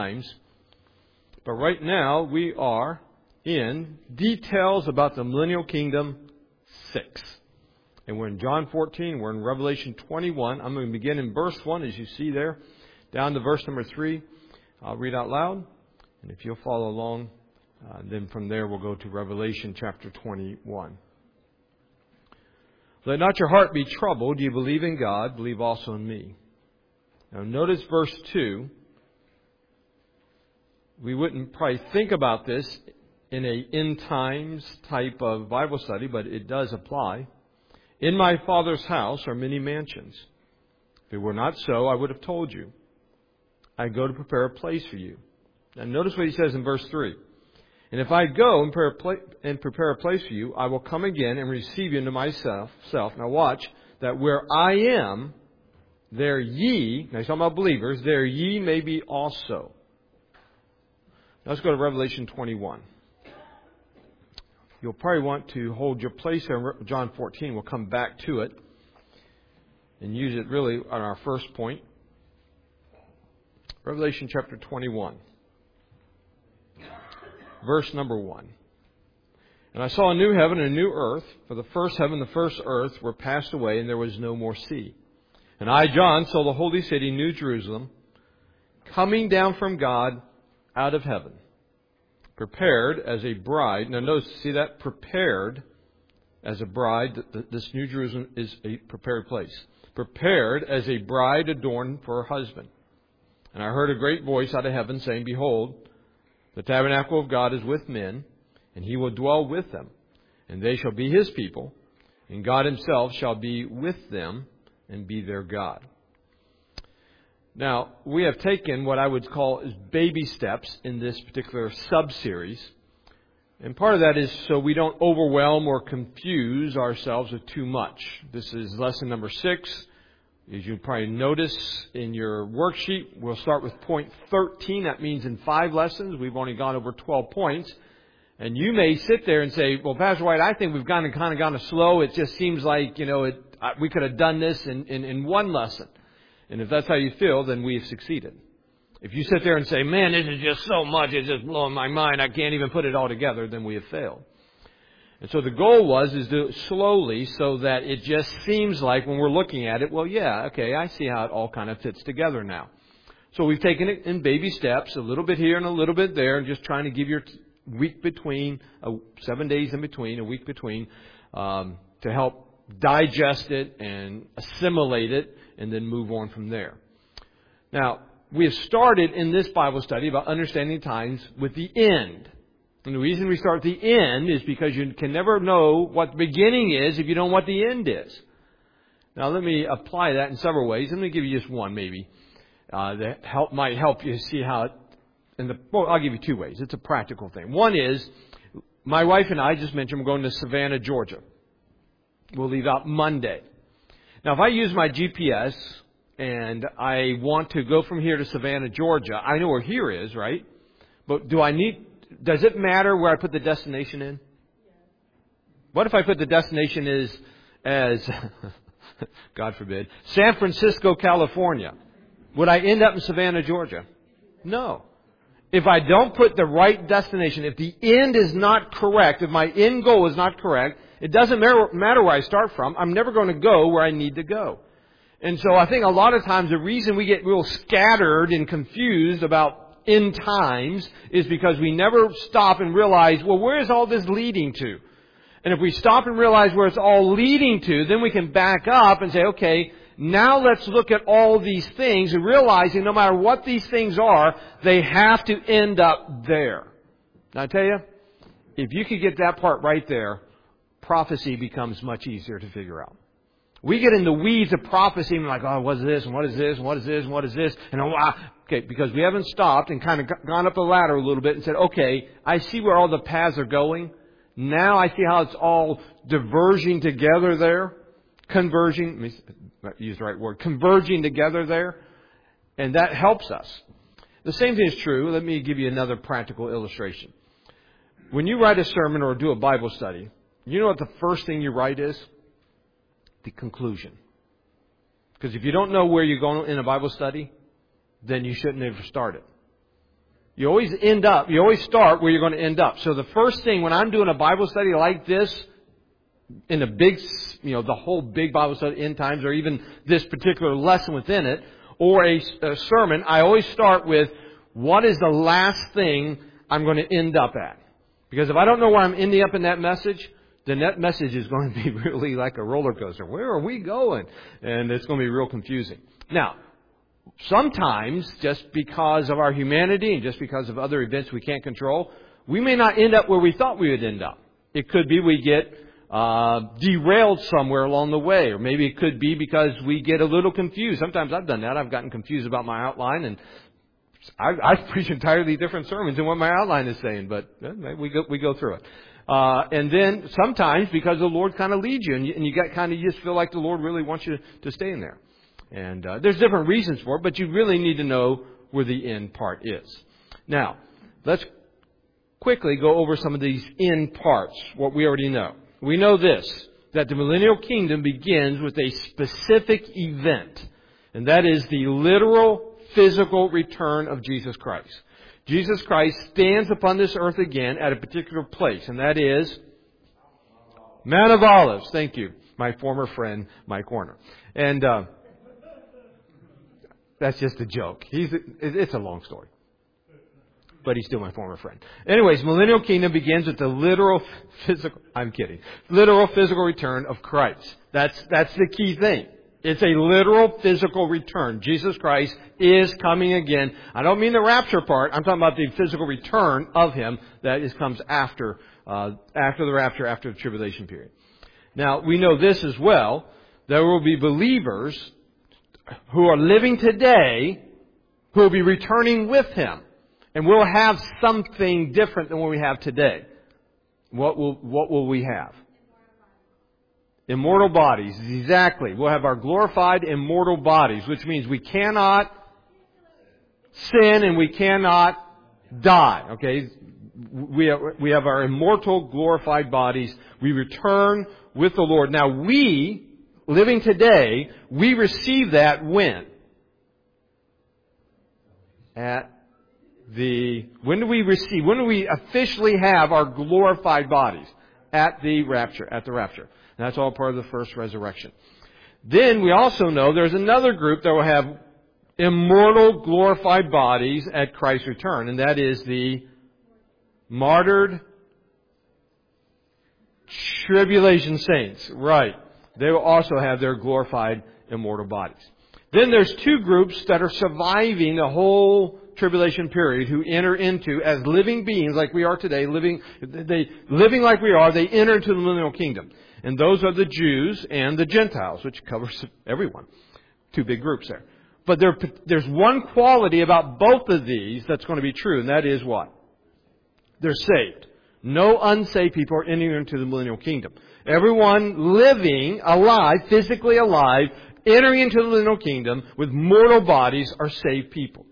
times. But right now we are in details about the millennial kingdom 6. And we're in John 14. We're in Revelation 21. I'm going to begin in verse 1, as you see there, down to verse number 3. I'll read out loud. And if you'll follow along, then from there we'll go to Revelation chapter 21. Let not your heart be troubled. You believe in God, believe also in me. Now notice verse 2. We wouldn't probably think about this in a end times type of Bible study, but it does apply. In my Father's house are many mansions. If it were not so, I would have told you. I go to prepare a place for you. Now notice what he says in verse 3. And if I go and prepare a place for you, I will come again and receive you into myself. Now watch, that where I am, there ye, now he's talking about believers, there ye may be also. Now let's go to Revelation 21. You'll probably want to hold your place there in John 14. We'll come back to it and use it really on our first point. Revelation chapter 21. Verse number 1. And I saw a new heaven and a new earth, for the first heaven and the first earth were passed away, and there was no more sea. And I, John, saw the holy city, New Jerusalem, coming down from God out of heaven, prepared as a bride. Now notice, see that? Prepared as a bride. This New Jerusalem is a prepared place. Prepared as a bride adorned for her husband. And I heard a great voice out of heaven saying, Behold, the tabernacle of God is with men, and He will dwell with them. And they shall be His people, and God Himself shall be with them and be their God. Now, we have taken what I would call as baby steps in this particular sub-series. And part of that is so we don't overwhelm or confuse ourselves with too much. This is lesson number 6. As you probably notice in your worksheet, we'll start with point 13. That means in 5 lessons, we've only gone over 12 points. And you may sit there and say, well, Pastor White, I think we've kind of gone slow. It just seems like, we could have done this in one lesson. And if that's how you feel, then we have succeeded. If you sit there and say, man, this is just so much, it's just blowing my mind, I can't even put it all together, then we have failed. And so the goal is do it slowly so that it just seems like when we're looking at it, well, yeah, okay, I see how it all kind of fits together now. So we've taken it in baby steps, a little bit here and a little bit there, and just trying to give you a week between, 7 days in between, a week between, to help digest it and assimilate it and then move on from there. Now, we have started in this Bible study about understanding times with the end. And the reason we start at the end is because you can never know what the beginning is if you don't know what the end is. Now, let me apply that in several ways. Let me give you just one maybe that might help you see how it... I'll give you 2 ways. It's a practical thing. One is, my wife and I just mentioned we're going to Savannah, Georgia. We'll leave out Monday. Now, if I use my GPS and I want to go from here to Savannah, Georgia, I know where here is, right? But does it matter where I put the destination in? What if I put the destination as God forbid, San Francisco, California? Would I end up in Savannah, Georgia? No. If I don't put the right destination, if the end is not correct, if my end goal is not correct, it doesn't matter where I start from. I'm never going to go where I need to go. And so I think a lot of times the reason we get real scattered and confused about end times is because we never stop and realize, well, where is all this leading to? And if we stop and realize where it's all leading to, then we can back up and say, okay, now let's look at all these things and realizing no matter what these things are, they have to end up there. Now I tell you, if you could get that part right there, prophecy becomes much easier to figure out. We get in the weeds of prophecy and we're like, oh, what is this? And what is this? And what is this? And what is this? And okay, because we haven't stopped and kind of gone up the ladder a little bit and said, okay, I see where all the paths are going. Now I see how it's all diverging together there. Converging, let me use the right word, converging together there. And that helps us. The same thing is true. Let me give you another practical illustration. When you write a sermon or do a Bible study, you know what the first thing you write is? The conclusion. Because if you don't know where you're going in a Bible study, then you shouldn't ever start it. You always start where you're going to end up. So the first thing when I'm doing a Bible study like this, in the big, the whole big Bible study, end times, or even this particular lesson within it, or a sermon, I always start with, what is the last thing I'm going to end up at? Because if I don't know where I'm ending up in that message, then that message is going to be really like a roller coaster. Where are we going? And it's going to be real confusing. Now, sometimes, just because of our humanity and just because of other events we can't control, we may not end up where we thought we would end up. It could be we get derailed somewhere along the way, or maybe it could be because we get a little confused. Sometimes I've done that. I've gotten confused about my outline, and I've preached entirely different sermons than what my outline is saying, but we go through it. And then sometimes because the Lord kind of leads you, and you just feel like the Lord really wants you to stay in there. And there's different reasons for it, but you really need to know where the end part is. Now, let's quickly go over some of these end parts, what we already know. We know this, that the millennial kingdom begins with a specific event, and that is the literal, physical return of Jesus Christ. Jesus Christ stands upon this earth again at a particular place, and that is Mount of Olives. Thank you, my former friend, Mike Warner. And that's just a joke. It's a long story. But he's still my former friend. Anyways, millennial kingdom begins with the literal physical return of Christ. That's the key thing. It's a literal physical return. Jesus Christ is coming again. I don't mean the rapture part. I'm talking about the physical return of Him that comes after the rapture, after the tribulation period. Now, we know this as well. There will be believers who are living today who will be returning with Him. And we'll have something different than what we have today. What will we have? Immortal bodies. Exactly. We'll have our glorified immortal bodies, which means we cannot sin and we cannot die. Okay? We have our immortal glorified bodies. We return with the Lord. Now we, living today, we receive that when? When do we officially have our glorified bodies? At the rapture. And that's all part of the first resurrection. Then we also know there's another group that will have immortal glorified bodies at Christ's return, and that is the martyred tribulation saints. Right. They will also have their glorified immortal bodies. Then there's two groups that are surviving the whole tribulation period who enter into, as living beings like we are today, living like we are, they enter into the millennial kingdom. And those are the Jews and the Gentiles, which covers everyone. Two big groups there. But there's one quality about both of these that's going to be true, and that is what? They're saved. No unsaved people are entering into the millennial kingdom. Everyone living, alive, physically alive, entering into the millennial kingdom with mortal bodies are saved people.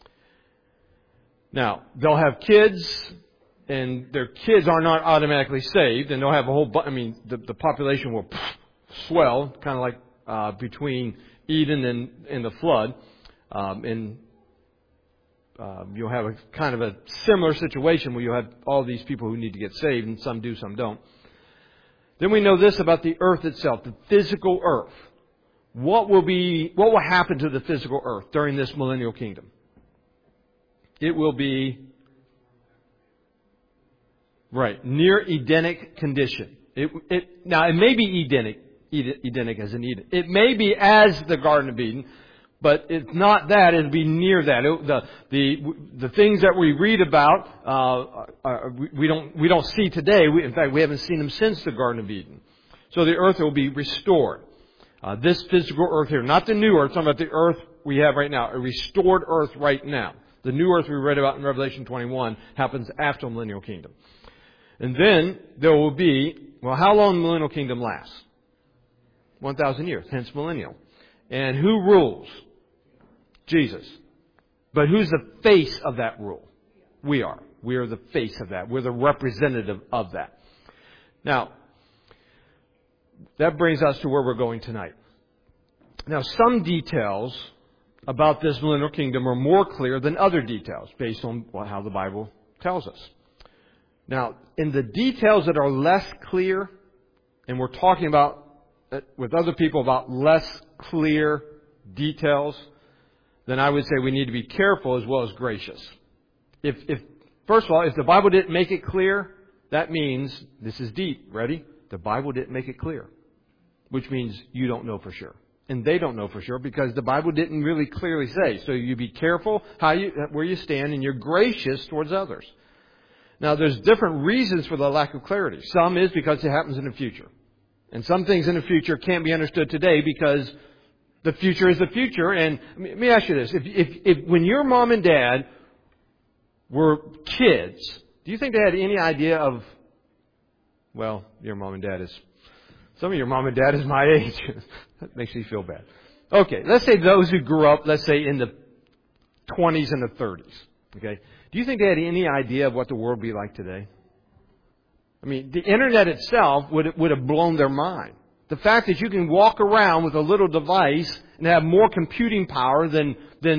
Now, they'll have kids, and their kids are not automatically saved, and they'll have a whole the population will swell, kind of like between Eden and the flood. You'll have a kind of a similar situation where you'll have all these people who need to get saved, and some do, some don't. Then we know this about the earth itself, the physical earth. What will happen to the physical earth during this millennial kingdom? It will be near Edenic condition. Now it may be Edenic as in Eden. It may be as the Garden of Eden, but it's not that. It'll be near that. The things that we read about we don't see today. In fact, we haven't seen them since the Garden of Eden. So the earth will be restored. This physical earth here, not the new earth. I'm talking about the earth we have right now, a restored earth right now. The new earth we read about in Revelation 21 happens after the millennial kingdom. And then there will be, how long the millennial kingdom lasts? 1,000 years, hence millennial. And who rules? Jesus. But who's the face of that rule? We are. We are the face of that. We're the representative of that. Now, that brings us to where we're going tonight. Now, some details about this millennial kingdom are more clear than other details based on how the Bible tells us. Now, in the details that are less clear, and we're talking about with other people about less clear details, then I would say we need to be careful as well as gracious. If first of all, if the Bible didn't make it clear, that means, this is deep, ready? The Bible didn't make it clear, which means you don't know for sure. And they don't know for sure because the Bible didn't really clearly say. So you be careful where you stand, and you're gracious towards others. Now, there's different reasons for the lack of clarity. Some is because it happens in the future. And some things in the future can't be understood today because the future is the future. And let me ask you this. If when your mom and dad were kids, do you think they had any idea of, well, your mom and dad is, some of your mom and dad is my age. That makes me feel bad. Okay, let's say those who grew up, let's say in the 20s and the 30s. Okay, do you think they had any idea of what the world would be like today? I mean, the internet itself would have blown their mind. The fact that you can walk around with a little device and have more computing power than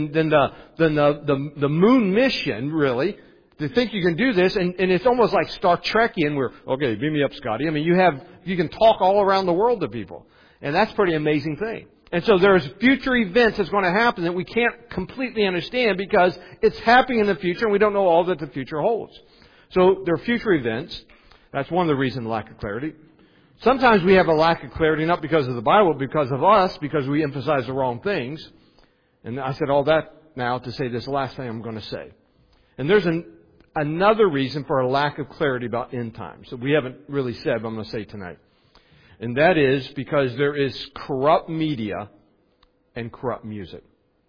the moon mission, really, to think you can do this, and it's almost like Star Trekian, where, okay, beam me up, Scotty. I mean, you can talk all around the world to people. And that's a pretty amazing thing. And so there's future events that's going to happen that we can't completely understand because it's happening in the future and we don't know all that the future holds. So there are future events. That's one of the reasons, lack of clarity. Sometimes we have a lack of clarity, not because of the Bible, but because of us, because we emphasize the wrong things. And I said all that now to say this last thing I'm going to say. And there's another reason for a lack of clarity about end times that we haven't really said, but I'm going to say tonight. And that is because there is corrupt media and corrupt music.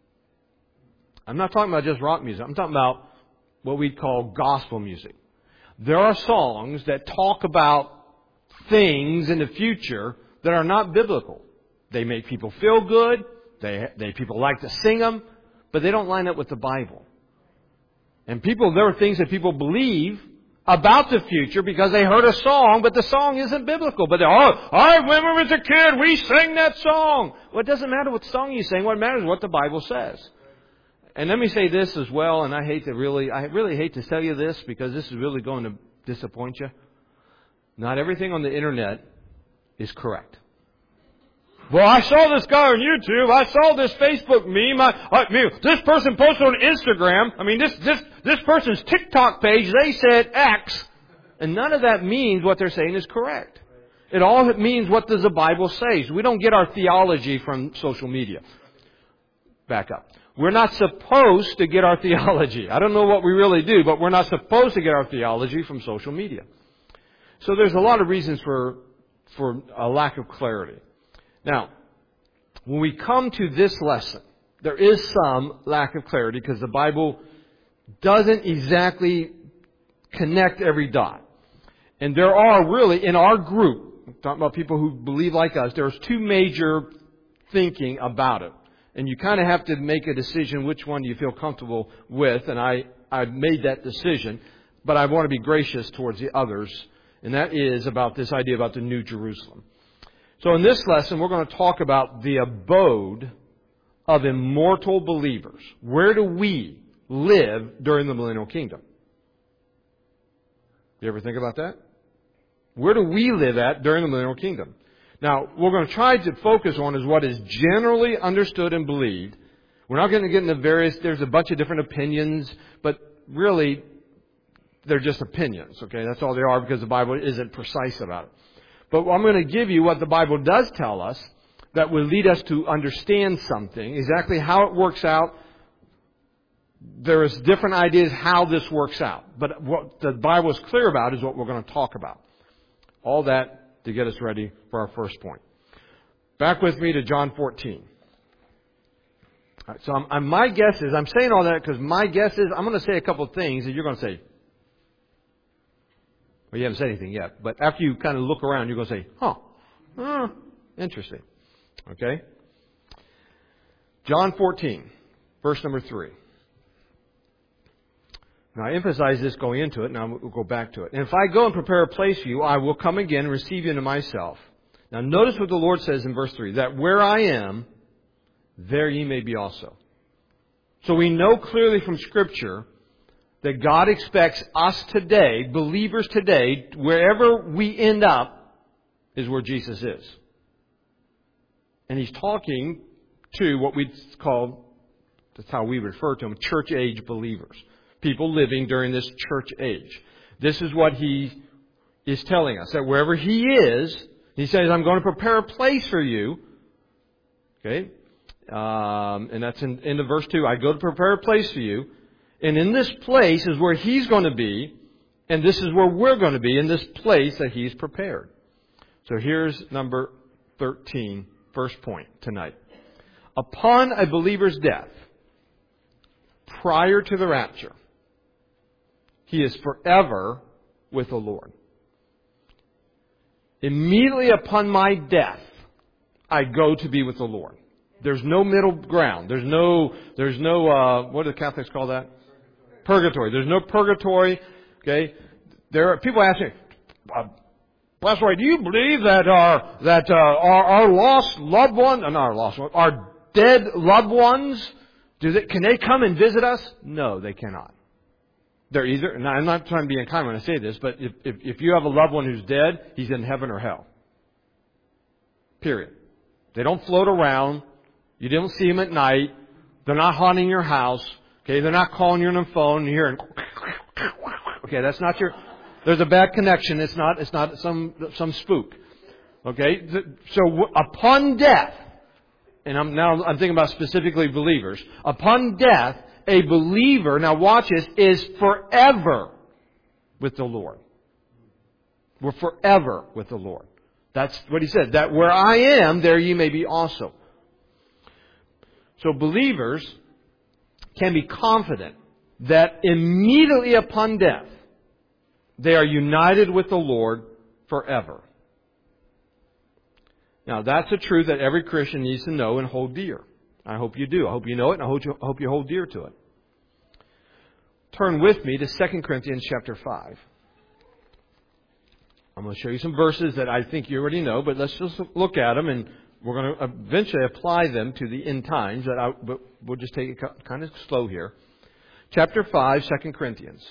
I'm not talking about just rock music. I'm talking about what we'd call gospel music. There are songs that talk about things in the future that are not biblical. They make people feel good. People like to sing them, but they don't line up with the Bible. And there are things that people believe about the future because they heard a song, but the song isn't biblical. But I remember as a kid, we sang that song. Well, it doesn't matter what song you sing. What matters is what the Bible says. And let me say this as well, and I really hate to tell you this because this is really going to disappoint you. Not everything on the internet is correct. Well, I saw this guy on YouTube. I saw this Facebook meme. This person posted on Instagram. I mean, this person's TikTok page, they said X. And none of that means what they're saying is correct. It all means what does the Bible say. So we don't get our theology from social media. Back up. We're not supposed to get our theology. I don't know what we really do, but we're not supposed to get our theology from social media. So there's a lot of reasons for a lack of clarity. Now, when we come to this lesson, there is some lack of clarity because the Bible doesn't exactly connect every dot. And there are really, in our group, I'm talking about people who believe like us, there's two major thinking about it. And you kind of have to make a decision which one you feel comfortable with. And I've made that decision, but I want to be gracious towards the others. And that is about this idea about the New Jerusalem. So in this lesson, we're going to talk about the abode of immortal believers. Where do we live during the millennial kingdom? You ever think about that? Where do we live at during the millennial kingdom? Now, what we're going to try to focus on is what is generally understood and believed. We're not going to get into there's a bunch of different opinions, but really, they're just opinions, okay? That's all they are because the Bible isn't precise about it. But I'm going to give you what the Bible does tell us that will lead us to understand something, exactly how it works out. There's different ideas how this works out. But what the Bible is clear about is what we're going to talk about. All that to get us ready for our first point. Back with me to John 14. All right, so my guess is, I'm saying all that because my guess is I'm going to say a couple of things that you're going to say, well, you haven't said anything yet, but after you kind of look around, you're going to say, interesting. Okay? John 14, verse number 3. Now, I emphasize this going into it, now we'll go back to it. And if I go and prepare a place for you, I will come again and receive you into myself. Now, notice what the Lord says in verse 3, that where I am, there ye may be also. So we know clearly from Scripture that God expects us today, believers today, wherever we end up, is where Jesus is. And He's talking to what we call, that's how we refer to them, church age believers. People living during this church age. This is what He is telling us, that wherever He is, He says, I'm going to prepare a place for you. Okay? And that's in the verse 2. I go to prepare a place for you. And in this place is where He's going to be. And this is where we're going to be, in this place that He's prepared. So here's number 13, first point tonight. Upon a believer's death, prior to the rapture, he is forever with the Lord. Immediately upon my death, I go to be with the Lord. There's no middle ground. There's no, what do the Catholics call that? Purgatory. There's no purgatory. Okay. There are people asking, Pastor Ray, do you believe that our lost loved ones, our dead loved ones, can they come and visit us? No, they cannot. They're either, and I'm not trying to be unkind when I say this, but if you have a loved one who's dead, he's in heaven or hell. Period. They don't float around. You don't see them at night. They're not haunting your house. Okay, they're not calling you on the phone and hearing. Okay, that's not your. There's a bad connection. It's not some spook. Okay, so upon death, and I'm thinking about specifically believers. Upon death, a believer, now watch this, is forever with the Lord. We're forever with the Lord. That's what He said. That where I am, there ye may be also. So believers can be confident that immediately upon death, they are united with the Lord forever. Now that's a truth that every Christian needs to know and hold dear. I hope you do. I hope you know it, and I hope you hold dear to it. Turn with me to 2 Corinthians chapter 5. I'm going to show you some verses that I think you already know, but let's just look at them, and we're going to eventually apply them to the end times. But we'll just take it kind of slow here. Chapter 5, 2 Corinthians.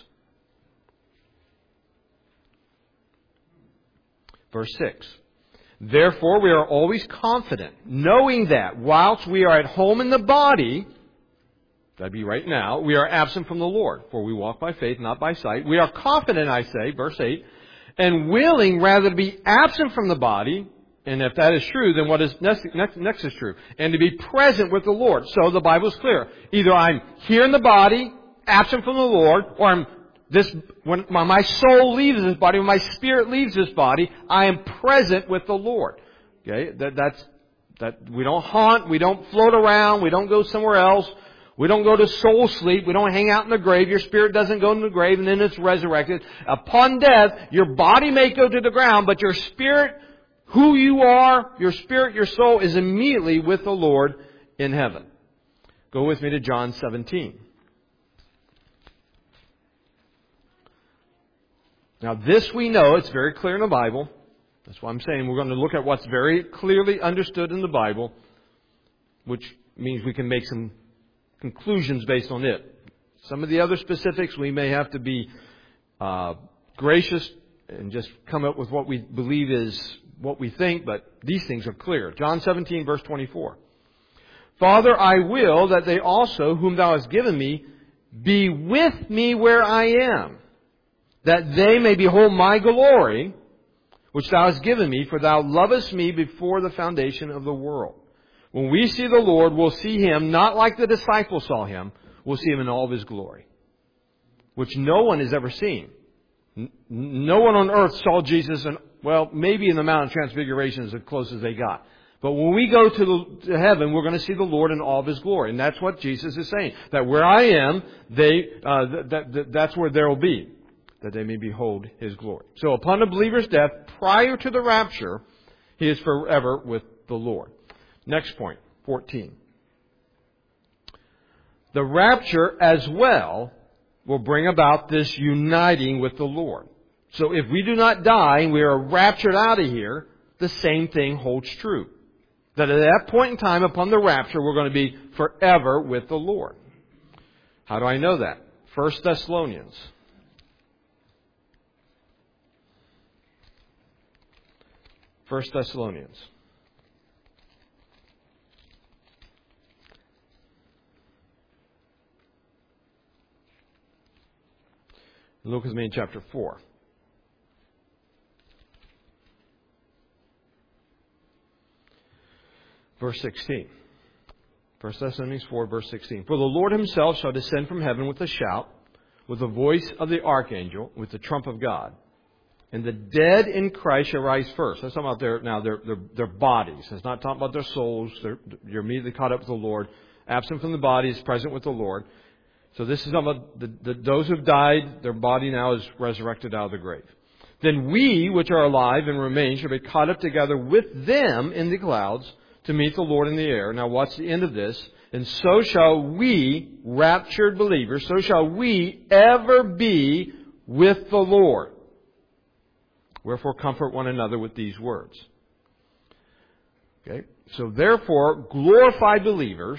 Verse 6. Therefore, we are always confident, knowing that whilst we are at home in the body, that'd be right now, we are absent from the Lord. For we walk by faith, not by sight. We are confident, I say, verse 8, and willing rather to be absent from the body, and if that is true, then what is next is true, and to be present with the Lord. So the Bible is clear. Either I'm here in the body, absent from the Lord, or when my soul leaves this body, when my spirit leaves this body, I am present with the Lord. Okay, that we don't haunt, we don't float around, we don't go somewhere else, we don't go to soul sleep, we don't hang out in the grave. Your spirit doesn't go in the grave and then it's resurrected. Upon death, your body may go to the ground, but your spirit, who you are, your spirit, your soul is immediately with the Lord in heaven. Go with me to John 17. Now this we know, it's very clear in the Bible. That's why I'm saying we're going to look at what's very clearly understood in the Bible, which means we can make some conclusions based on it. Some of the other specifics we may have to be gracious and just come up with what we believe is what we think, but these things are clear. John 17 verse 24. Father, I will that they also, whom Thou hast given me, be with me where I am, that they may behold my glory, which Thou hast given me, for Thou lovest me before the foundation of the world. When we see the Lord, we'll see Him not like the disciples saw Him. We'll see Him in all of His glory, which no one has ever seen. No one on earth saw Jesus, and well, maybe in the Mount of Transfiguration is as close as they got. But when we go to heaven, we're going to see the Lord in all of His glory. And that's what Jesus is saying. That where I am, that's where there will be, that they may behold His glory. So upon a believer's death, prior to the rapture, he is forever with the Lord. Next point, 14. The rapture as well will bring about this uniting with the Lord. So if we do not die and we are raptured out of here, the same thing holds true. That at that point in time, upon the rapture, we're going to be forever with the Lord. How do I know that? 1 Thessalonians. 1 Thessalonians. Look with me in chapter 4. Verse 16. 1 Thessalonians 4, verse 16. For the Lord himself shall descend from heaven with a shout, with the voice of the archangel, with the trump of God. And the dead in Christ shall rise first. That's talking about their bodies. It's not talking about their souls. You're immediately caught up with the Lord. Absent from the body is present with the Lord. So this is talking about those who have died, their body now is resurrected out of the grave. Then we, which are alive and remain, shall be caught up together with them in the clouds to meet the Lord in the air. Now watch the end of this. And so shall we, raptured believers, so shall we ever be with the Lord. Wherefore comfort one another with these words. Okay? So therefore, glorified believers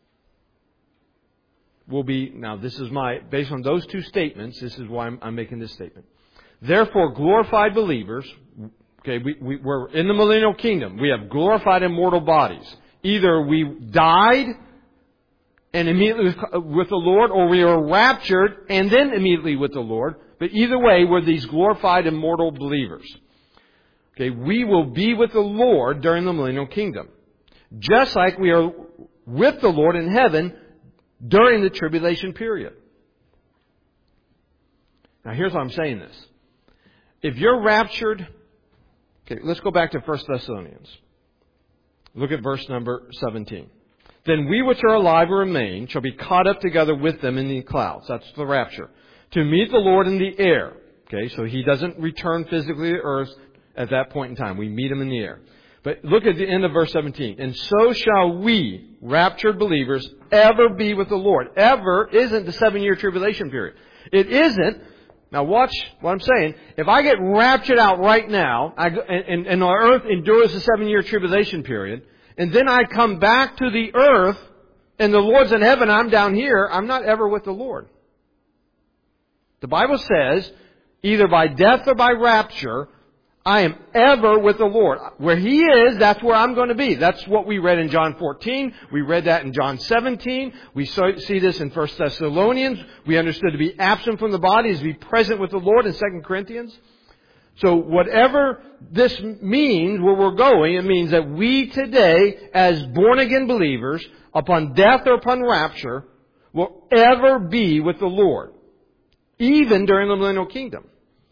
will be, now this is based on those two statements, this is why I'm making this statement. Therefore, glorified believers, okay, we're in the millennial kingdom. We have glorified immortal bodies. Either we died and immediately with the Lord, or we are raptured and then immediately with the Lord. But either way, we're these glorified immortal believers. Okay, we will be with the Lord during the millennial kingdom. Just like we are with the Lord in heaven during the tribulation period. Now here's why I'm saying this. If you're raptured, okay, let's go back to 1 Thessalonians. Look at verse number 17. Then we which are alive and remain shall be caught up together with them in the clouds. That's the rapture. To meet the Lord in the air. Okay, so He doesn't return physically to earth at that point in time. We meet Him in the air. But look at the end of verse 17. And so shall we, raptured believers, ever be with the Lord. Ever isn't the 7-year tribulation period. It isn't. Now watch what I'm saying. If I get raptured out right now, and our earth endures the 7-year tribulation period, and then I come back to the earth, and the Lord's in heaven, I'm down here, I'm not ever with the Lord. The Bible says, either by death or by rapture, I am ever with the Lord. Where He is, that's where I'm going to be. That's what we read in John 14. We read that in John 17. We see this in 1 Thessalonians. We understood to be absent from the body is to be present with the Lord in 2 Corinthians. So whatever this means, where we're going, it means that we today, as born-again believers, upon death or upon rapture, will ever be with the Lord. Even during the millennial kingdom.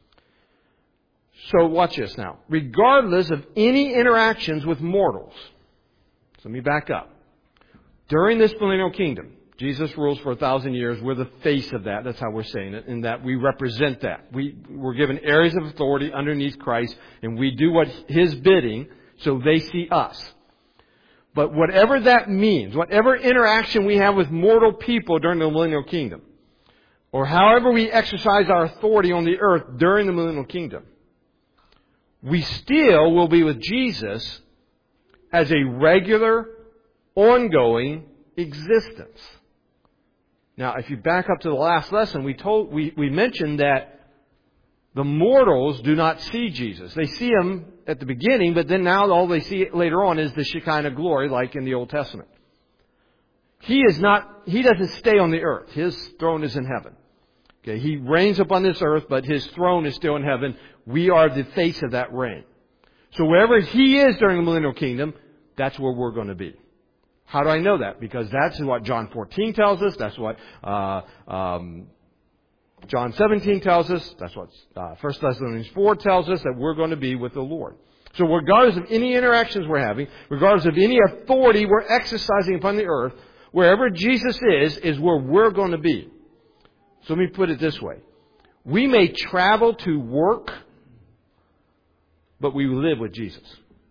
So watch this now. Regardless of any interactions with mortals. So let me back up. During this millennial kingdom, Jesus rules for 1,000 years. We're the face of that. That's how we're saying it. In that we represent that. We're given areas of authority underneath Christ. And we do what His bidding so they see us. But whatever that means, whatever interaction we have with mortal people during the millennial kingdom, or however we exercise our authority on the earth during the millennial kingdom, we still will be with Jesus as a regular, ongoing existence. Now, if you back up to the last lesson, we mentioned that the mortals do not see Jesus. They see Him at the beginning, but then now all they see later on is the Shekinah glory, like in the Old Testament. He doesn't stay on the earth. His throne is in heaven. Okay, He reigns upon this earth, but His throne is still in heaven. We are the face of that reign. So wherever He is during the millennial kingdom, that's where we're going to be. How do I know that? Because that's what John 14 tells us. That's what John 17 tells us. That's what 1 Thessalonians 4 tells us, that we're going to be with the Lord. So regardless of any interactions we're having, regardless of any authority we're exercising upon the earth, wherever Jesus is where we're going to be. So let me put it this way. We may travel to work, but we live with Jesus.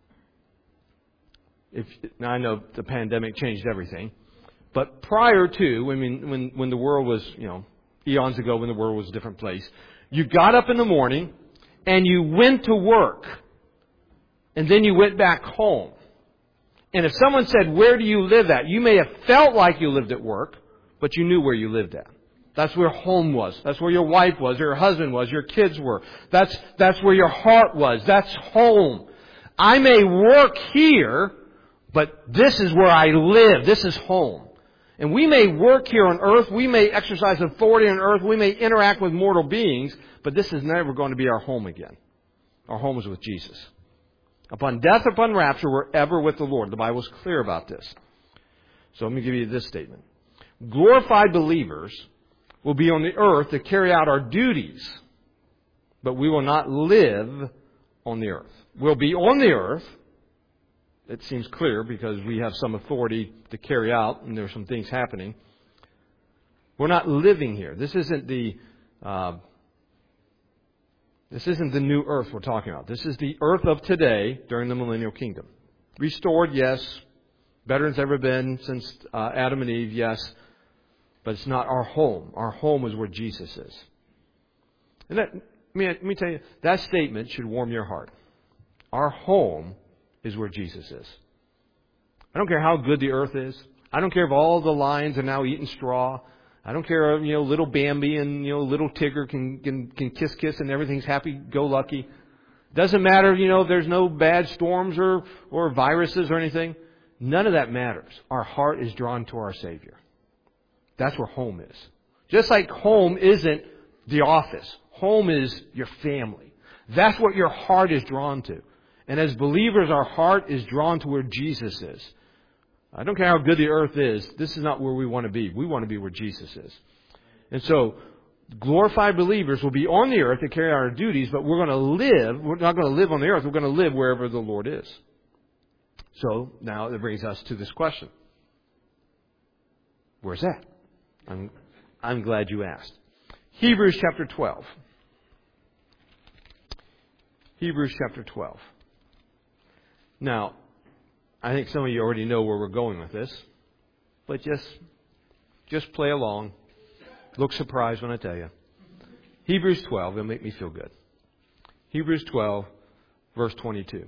Now I know the pandemic changed everything, but prior to, when the world was, eons ago when the world was a different place, you got up in the morning and you went to work, and then you went back home. And if someone said, "Where do you live at?" you may have felt like you lived at work, but you knew where you lived at. That's where home was. That's where your wife was, your husband was, your kids were. That's where your heart was. That's home. I may work here, but this is where I live. This is home. And we may work here on earth, we may exercise authority on earth, we may interact with mortal beings, but this is never going to be our home again. Our home is with Jesus. Upon death, upon rapture, we're ever with the Lord. The Bible is clear about this. So let me give you this statement. Glorified believers will be on the earth to carry out our duties, but we will not live on the earth. We'll be on the earth. It seems clear because we have some authority to carry out, and there's some things happening. We're not living here. This isn't the new earth we're talking about. This is the earth of today during the millennial kingdom. Restored, yes. Better than it's ever been since Adam and Eve, yes. But it's not our home. Our home is where Jesus is. And let me tell you, that statement should warm your heart. Our home is where Jesus is. I don't care how good the earth is. I don't care if all the lions are now eating straw. I don't care if, little Bambi and, little Tigger can kiss and everything's happy-go-lucky. Doesn't matter, if there's no bad storms or viruses or anything. None of that matters. Our heart is drawn to our Savior. That's where home is. Just like home isn't the office. Home is your family. That's what your heart is drawn to. And as believers, our heart is drawn to where Jesus is. I don't care how good the earth is. This is not where we want to be. We want to be where Jesus is. And so, glorified believers will be on the earth to carry out our duties, but we're not going to live on the earth. We're going to live wherever the Lord is. So, now that brings us to this question. Where's that? I'm glad you asked. Hebrews chapter 12. Hebrews chapter 12. Now, I think some of you already know where we're going with this, but just play along. Look surprised when I tell you. Hebrews 12, it'll make me feel good. Hebrews 12, verse 22.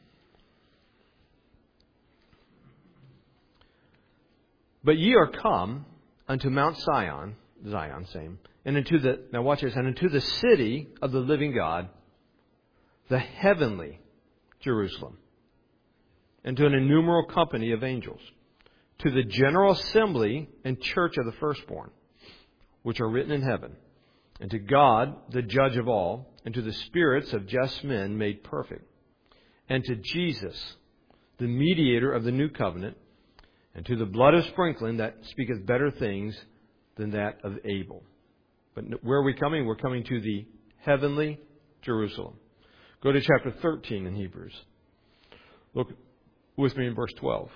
But ye are come unto Mount Zion, same, and now watch this, and unto the city of the living God, the heavenly Jerusalem, and to an innumerable company of angels, to the general assembly and church of the firstborn, which are written in heaven, and to God, the judge of all, and to the spirits of just men made perfect, and to Jesus, the mediator of the new covenant, and to the blood of sprinkling that speaketh better things than that of Abel. But where are we coming? We're coming to the heavenly Jerusalem. Go to chapter 13 in Hebrews. Look with me in verse 12.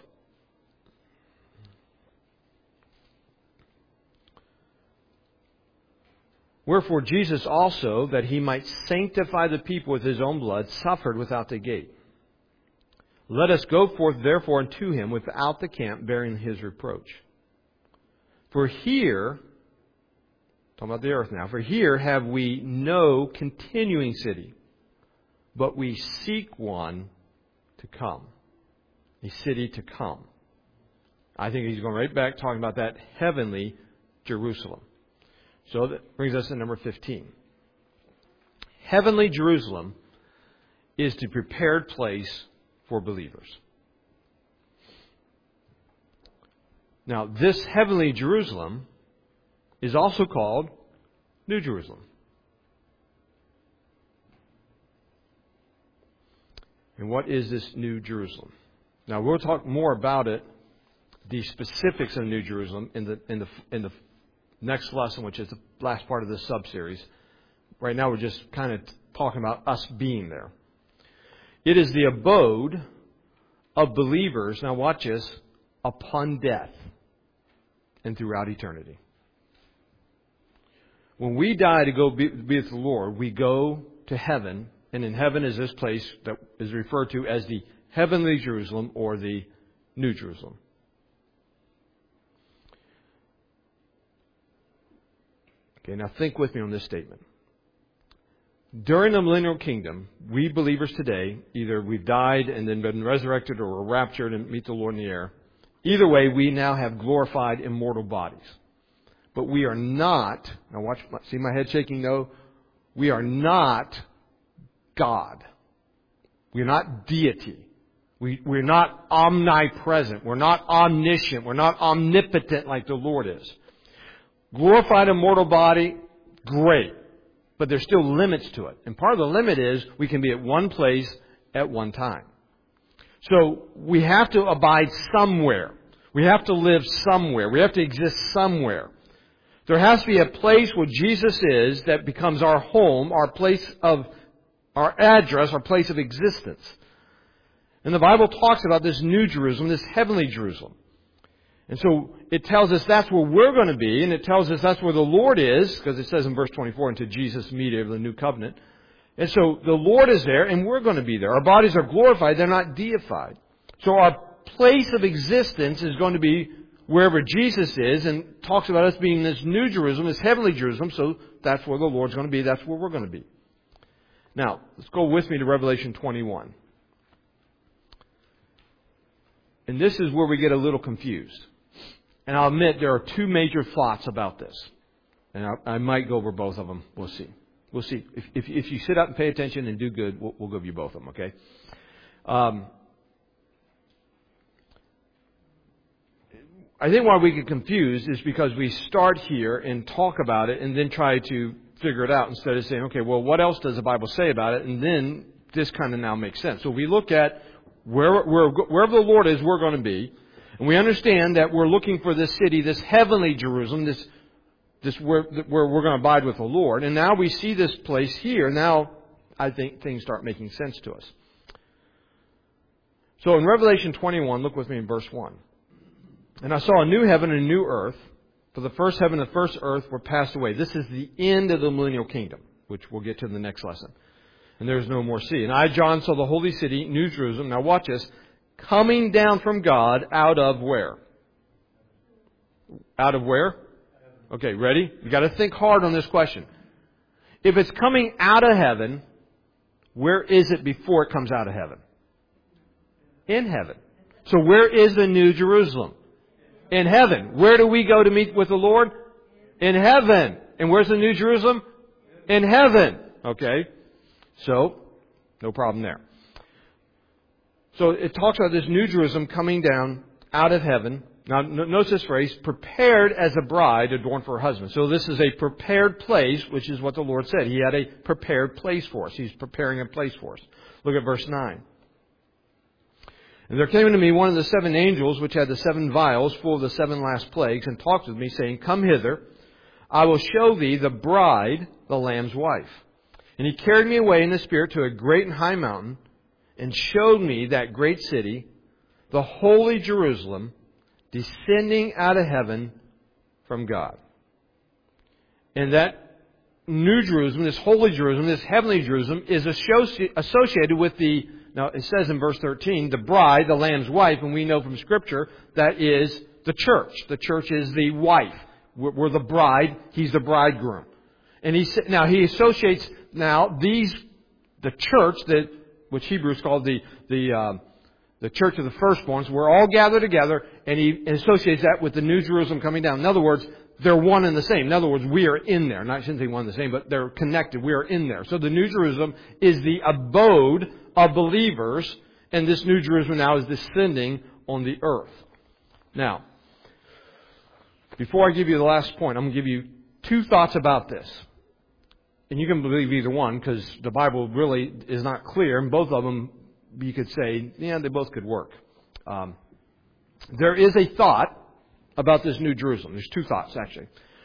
Wherefore Jesus also, that he might sanctify the people with his own blood, suffered without the gate. Let us go forth therefore unto him without the camp, bearing his reproach. For here, talking about the earth now, for here have we no continuing city, but we seek one to come. A city to come. I think he's going right back talking about that heavenly Jerusalem. So that brings us to number 15. Heavenly Jerusalem is the prepared place for believers. Now, this heavenly Jerusalem is also called New Jerusalem. And what is this New Jerusalem? Now, we'll talk more about it, the specifics of New Jerusalem, in the next lesson, which is the last part of this sub-series. Right now, we're just kind of talking about us being there. It is the abode of believers, now watch this, upon death and throughout eternity. When we die to go be with the Lord, we go to heaven, and in heaven is this place that is referred to as the heavenly Jerusalem or the New Jerusalem. Okay, now think with me on this statement. During the millennial kingdom, we believers today, either we've died and then been resurrected or we're raptured and meet the Lord in the air. Either way, we now have glorified immortal bodies. But we are not, now watch, see my head shaking? No. We are not God. We're not deity. We're not omnipresent. We're not omniscient. We're not omnipotent like the Lord is. Glorified immortal body, great. But there's still limits to it. And part of the limit is we can be at one place at one time. So we have to abide somewhere. We have to live somewhere. We have to exist somewhere. There has to be a place where Jesus is that becomes our home, our place of, our address, our place of existence. And the Bible talks about this new Jerusalem, this heavenly Jerusalem. And so it tells us that's where we're going to be, and it tells us that's where the Lord is, because it says in verse 24, unto Jesus, mediator of the new covenant. And so the Lord is there, and we're going to be there. Our bodies are glorified, they're not deified. So our place of existence is going to be wherever Jesus is, and talks about us being this new Jerusalem, this heavenly Jerusalem, so that's where the Lord's going to be, that's where we're going to be. Now, let's go with me to Revelation 21. And this is where we get a little confused. And I'll admit there are two major thoughts about this. And I might go over both of them. We'll see. We'll see. If you sit up and pay attention and do good, we'll give you both of them, okay? I think why we get confused is because we start here and talk about it and then try to figure it out instead of saying, okay, well, what else does the Bible say about it? And then this kind of now makes sense. So we look at wherever the Lord is, we're going to be. And we understand that we're looking for this city, this heavenly Jerusalem, this where we're going to abide with the Lord. And now we see this place here. Now I think things start making sense to us. So in Revelation 21, look with me in verse 1. And I saw a new heaven and a new earth. For the first heaven and the first earth were passed away. This is the end of the millennial kingdom, which we'll get to in the next lesson. And there is no more sea. And I, John, saw the holy city, New Jerusalem. Now watch this. Coming down from God out of where? Out of where? Okay, ready? You got to think hard on this question. If it's coming out of heaven, where is it before it comes out of heaven? In heaven. So where is the New Jerusalem? In heaven. Where do we go to meet with the Lord? In heaven. And where's the New Jerusalem? In heaven. Okay. So, no problem there. So it talks about this New Jerusalem coming down out of heaven. Now, notice this phrase, prepared as a bride adorned for her husband. So this is a prepared place, which is what the Lord said. He had a prepared place for us. He's preparing a place for us. Look at verse 9. And there came unto me one of the seven angels, which had the seven vials full of the seven last plagues, and talked with me, saying, Come hither, I will show thee the bride, the Lamb's wife. And he carried me away in the Spirit to a great and high mountain, and showed me that great city, the holy Jerusalem, descending out of heaven from God. And that New Jerusalem, this holy Jerusalem, this heavenly Jerusalem, is associated with the, now it says in verse 13, the bride, the Lamb's wife, and we know from Scripture that is the church. The church is the wife. We're the bride, he's the bridegroom. And he associates the church, which Hebrews called the church of the firstborns. We're all gathered together, and he associates that with the New Jerusalem coming down. In other words, they're one and the same. In other words, we are in there. Not, I shouldn't say one and the same, but they're connected. We are in there. So the New Jerusalem is the abode of believers, and this New Jerusalem now is descending on the earth. Now, before I give you the last point, I'm going to give you two thoughts about this. And you can believe either one, because the Bible really is not clear, and both of them, you could say, yeah, they both could work. There is a thought about this New Jerusalem. There's two thoughts, actually.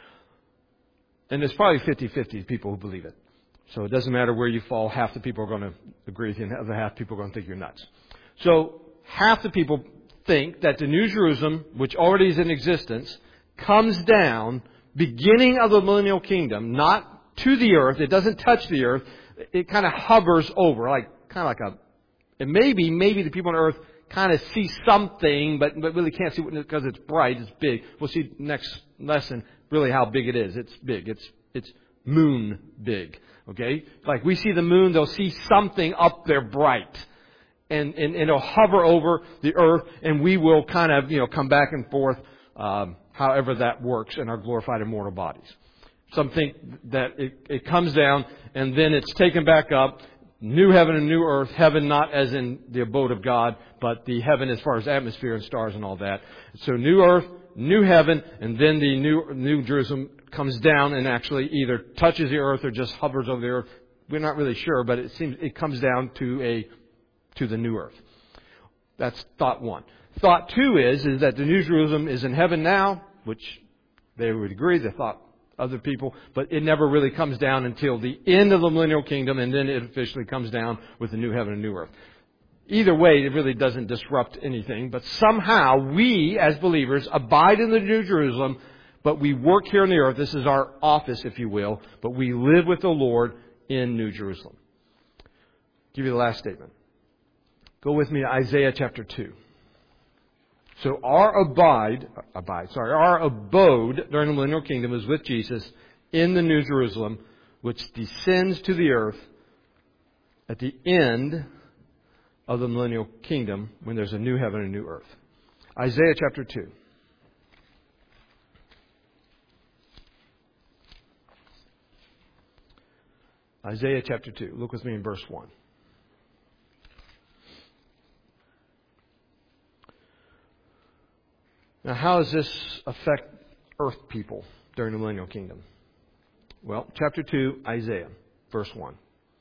And there's probably 50-50 people who believe it. So it doesn't matter where you fall. Half the people are going to agree with you, and the other half people are going to think you're nuts. So half the people think that the New Jerusalem, which already is in existence, comes down, beginning of the millennial kingdom, not to the earth. It doesn't touch the earth. It kind of hovers over, and maybe the people on earth kind of see something, but really can't see it because it's bright, it's big. We'll see next lesson really how big it is. It's big. It's moon big. Okay? Like we see the moon, they'll see something up there bright. And it'll hover over the earth, and we will kind of, come back and forth, however that works in our glorified immortal bodies. Some think that it comes down and then it's taken back up. New heaven and new earth. Heaven not as in the abode of God, but the heaven as far as atmosphere and stars and all that. So new earth, new heaven, and then the new Jerusalem comes down and actually either touches the earth or just hovers over the earth. We're not really sure, but it seems it comes down to the new earth. That's thought one. Thought two is that the New Jerusalem is in heaven now, which they would agree. They thought other people, but it never really comes down until the end of the millennial kingdom, and then it officially comes down with the new heaven and new earth. Either way, it really doesn't disrupt anything, but somehow we, as believers, abide in the New Jerusalem, but we work here on the earth. This is our office, if you will, but we live with the Lord in New Jerusalem. I'll give you the last statement. Go with me to Isaiah chapter 2. So our abode during the millennial kingdom is with Jesus in the New Jerusalem, which descends to the earth at the end of the millennial kingdom when there's a new heaven and a new earth. Isaiah chapter 2. Isaiah chapter 2. Look with me in verse 1. Now, how does this affect earth people during the millennial kingdom? Well, chapter 2, Isaiah, verse 1.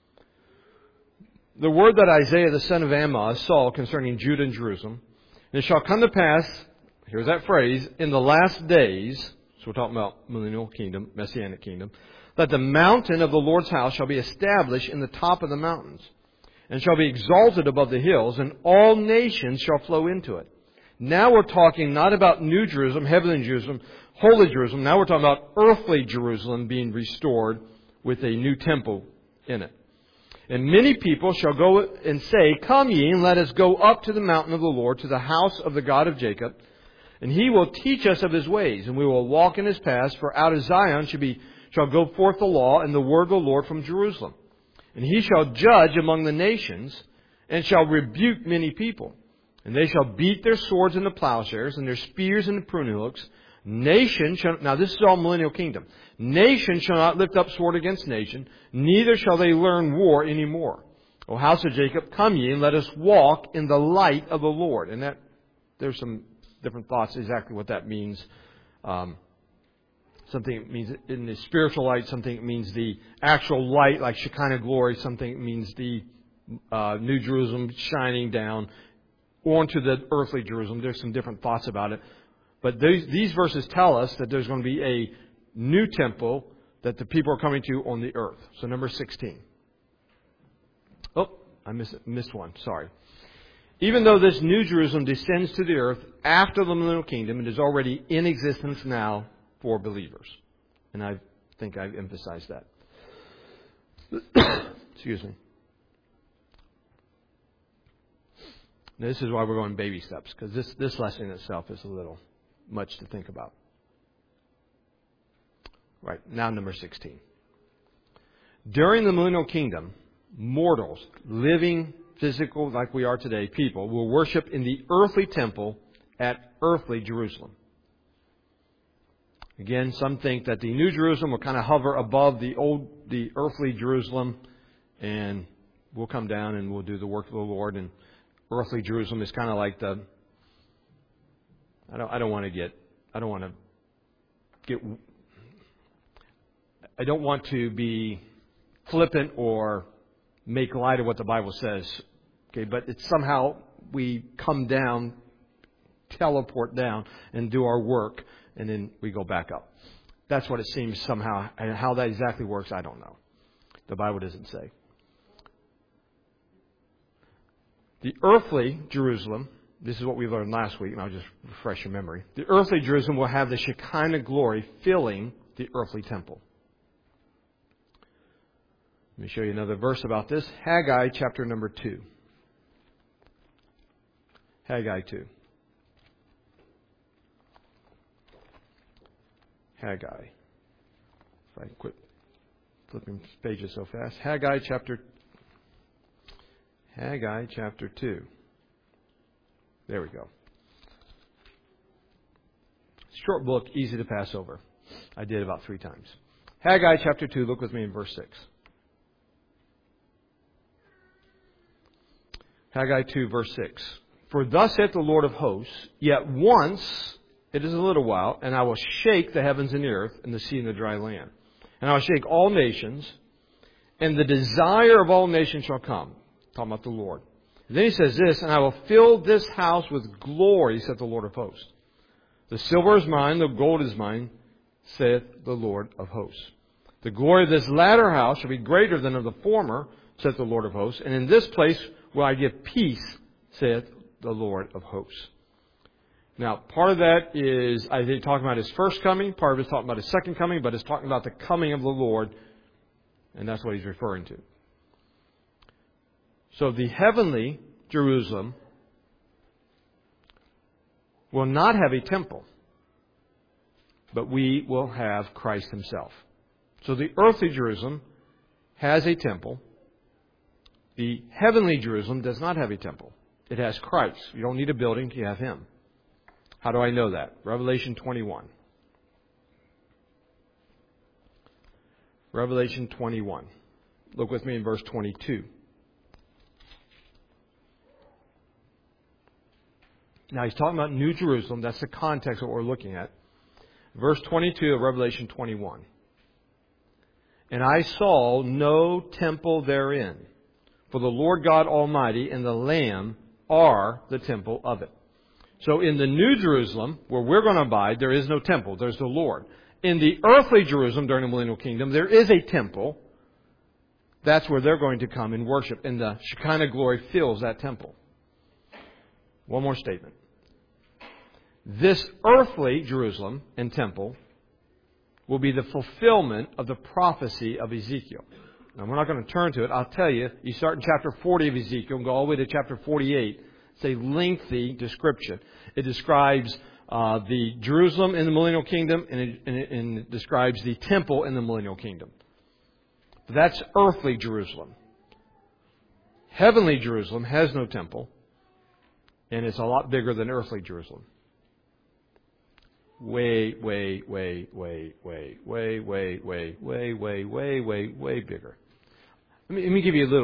The word that Isaiah the son of Amoz saw concerning Judah and Jerusalem, and it shall come to pass, here's that phrase, in the last days, so we're talking about millennial kingdom, messianic kingdom, that the mountain of the Lord's house shall be established in the top of the mountains, and shall be exalted above the hills, and all nations shall flow into it. Now we're talking not about New Jerusalem, heavenly Jerusalem, holy Jerusalem. Now we're talking about earthly Jerusalem being restored with a new temple in it. And many people shall go and say, Come ye, and let us go up to the mountain of the Lord, to the house of the God of Jacob. And He will teach us of His ways, and we will walk in His paths. For out of Zion shall go forth the law and the word of the Lord from Jerusalem. And He shall judge among the nations, and shall rebuke many people. And they shall beat their swords into plowshares, and their spears into pruning hooks. Nation shall, now this is all millennial kingdom. Nation shall not lift up sword against nation, neither shall they learn war any more. O house of Jacob, come ye, and let us walk in the light of the Lord. And that, there's some different thoughts exactly what that means. Something means in the spiritual light, something means the actual light, like Shekinah glory, something means the New Jerusalem shining down onto the earthly Jerusalem. There's some different thoughts about it. But these verses tell us that there's going to be a new temple that the people are coming to on the earth. So number 16. Oh, I missed one. Sorry. Even though this new Jerusalem descends to the earth after the millennial kingdom, it is already in existence now for believers. And I think I've emphasized that. Excuse me. Now, this is why we're going baby steps, because this lesson itself is a little much to think about. Right, now number 16. During the millennial kingdom, mortals, living, physical, like we are today, people, will worship in the earthly temple at earthly Jerusalem. Again, some think that the New Jerusalem will kind of hover above the earthly Jerusalem, and we'll come down and we'll do the work of the Lord. And earthly Jerusalem is kind of like the. I don't want to be flippant or make light of what the Bible says. Okay, but it's somehow we come down, teleport down, and do our work, and then we go back up. That's what it seems somehow. And how that exactly works, I don't know. The Bible doesn't say. The earthly Jerusalem, this is what we learned last week, and I'll just refresh your memory. The earthly Jerusalem will have the Shekinah glory filling the earthly temple. Let me show you another verse about this. Haggai chapter number 2. Haggai 2. Haggai. If I quit flipping pages so fast. Haggai chapter 2. There we go. Short book, easy to pass over. I did about 3 times. Haggai chapter 2, look with me in verse 6. Haggai 2, verse 6. For thus saith the Lord of hosts, yet once, it is a little while, and I will shake the heavens and the earth, and the sea and the dry land. And I will shake all nations, and the desire of all nations shall come. Talking about the Lord. And then he says this, and I will fill this house with glory, saith the Lord of hosts. The silver is mine, the gold is mine, saith the Lord of hosts. The glory of this latter house shall be greater than of the former, saith the Lord of hosts. And in this place will I give peace, saith the Lord of hosts. Now, part of that is, I think, talking about His first coming. Part of it is talking about His second coming, but it's talking about the coming of the Lord. And that's what He's referring to. So the heavenly Jerusalem will not have a temple, but we will have Christ Himself. So the earthly Jerusalem has a temple. The heavenly Jerusalem does not have a temple. It has Christ. You don't need a building to have Him. How do I know that? Revelation 21. Revelation 21. Look with me in verse 22. Now he's talking about New Jerusalem. That's the context of what we're looking at. Verse 22 of Revelation 21. And I saw no temple therein, for the Lord God Almighty and the Lamb are the temple of it. So in the New Jerusalem, where we're going to abide, there is no temple. There's the Lord. In the earthly Jerusalem during the millennial kingdom, there is a temple. That's where they're going to come and worship. And the Shekinah glory fills that temple. One more statement. This earthly Jerusalem and temple will be the fulfillment of the prophecy of Ezekiel. Now, we're not going to turn to it. I'll tell you, you start in chapter 40 of Ezekiel and go all the way to chapter 48. It's a lengthy description. It describes the Jerusalem in the millennial kingdom, and it describes the temple in the millennial kingdom. That's earthly Jerusalem. Heavenly Jerusalem has no temple, and it's a lot bigger than earthly Jerusalem. Way bigger. Let me give you a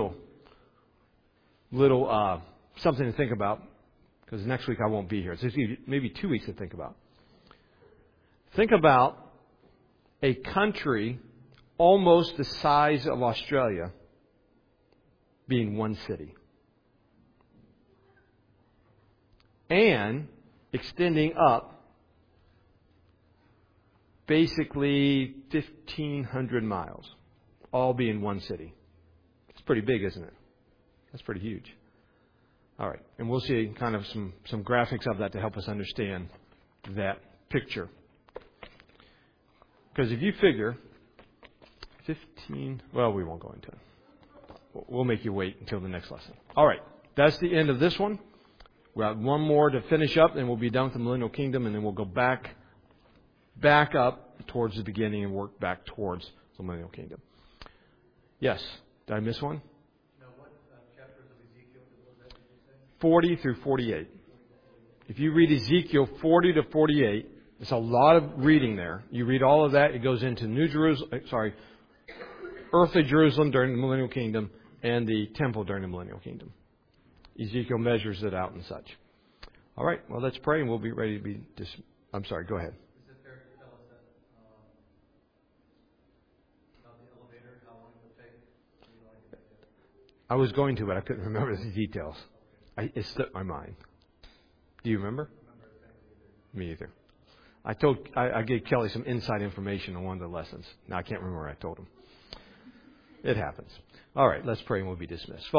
little something to think about, because next week I won't be here. So maybe 2 weeks to think about. Think about a country almost the size of Australia being one city, and extending up basically 1,500 miles, all being one city. It's pretty big, isn't it? That's pretty huge. All right, and we'll see kind of some graphics of that to help us understand that picture. Because if you figure 15, well, we won't go into it. We'll make you wait until the next lesson. All right, that's the end of this one. We'll have one more to finish up, and we'll be done with the millennial kingdom, and then we'll go back up towards the beginning and work back towards the millennial kingdom. Yes, did I miss one? 40 through 48. If you read Ezekiel 40 to 48, it's a lot of reading there. You read all of that. It goes into earthly Jerusalem during the millennial kingdom and the temple during the millennial kingdom. Ezekiel measures it out and such. All right, well, let's pray and we'll be ready to be I'm sorry, go ahead. Is it fair to tell us that about the elevator, how long it would take? I was going to, but I couldn't remember the details. It slipped my mind. Do you remember? Me either. I gave Kelly some inside information on one of the lessons. Now I can't remember what I told him. It happens. All right, let's pray and we'll be dismissed.